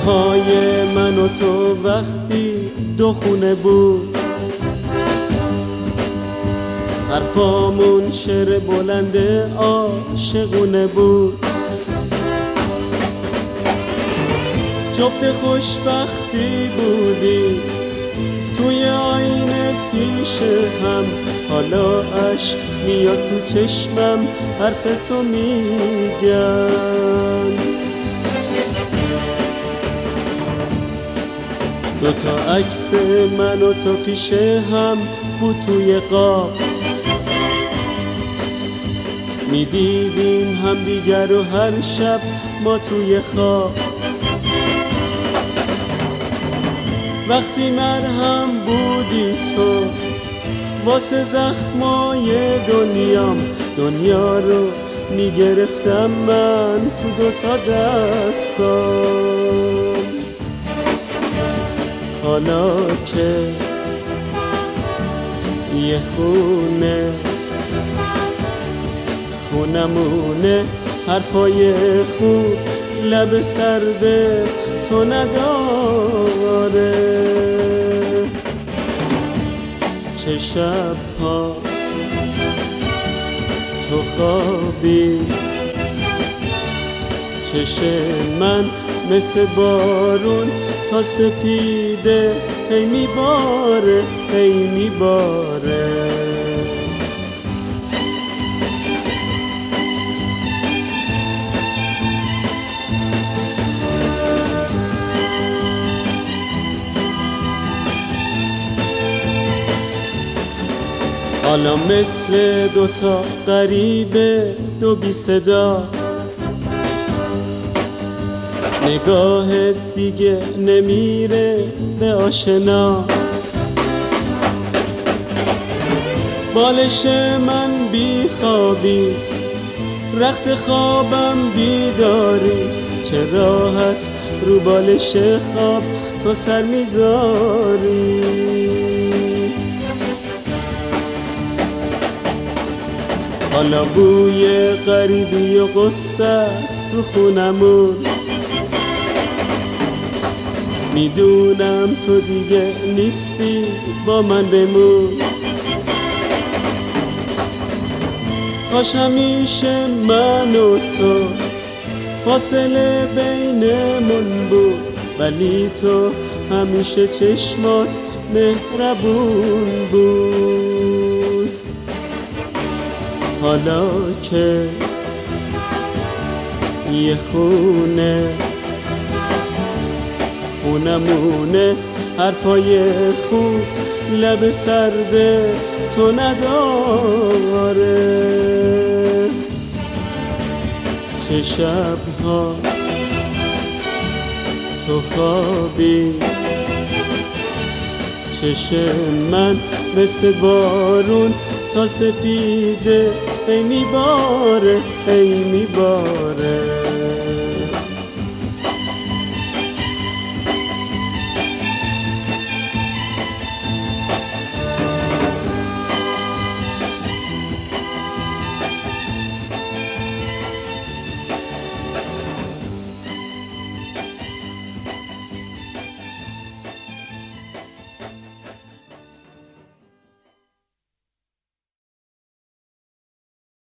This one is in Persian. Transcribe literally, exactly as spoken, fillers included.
تنهای من و تو وقتی دو خونه بود، حرفامون شعر بلند عاشقونه بود. جفت خوشبختی بودی توی آینه پیش هم، حالا عشق میاد تو چشمم حرف تو میگم. دوتا عکس من و تو پیش هم بود توی قاب، میدیدیم هم دیگر رو هر شب ما توی خواب. وقتی مرهم بودی تو واسه زخمای دنیام، دنیا رو میگرفتم من تو دوتا دستام. حالا که یه خونه خونمونه، حرفای خوب لب سرده تو نداره. چه شب‌ها تو خوابی، چشم من مثل بارون تا سپیده هی میباره هی میباره. حالا مثل دوتا غریبه دو بی صدا، نگاهت دیگه نمیره به آشنا. بالش من بی خوابی، رخت خوابم بیداری، چه راحت رو بالش خواب تو سر میذاری. حالا بوی غریبی و غصه است تو خونمون، میدونم تو دیگه نیستی با من بمون. کاش همیشه من و تو فاصله بینمون بود، ولی تو همیشه چشمات مهربون بود. حالا که یه خونه خونمونه، حرفای خوب لب سرده تو نداره. چه شب‌ها تو خوابی، چشم من مثل بارون تا سپیده هی میباره هی میباره.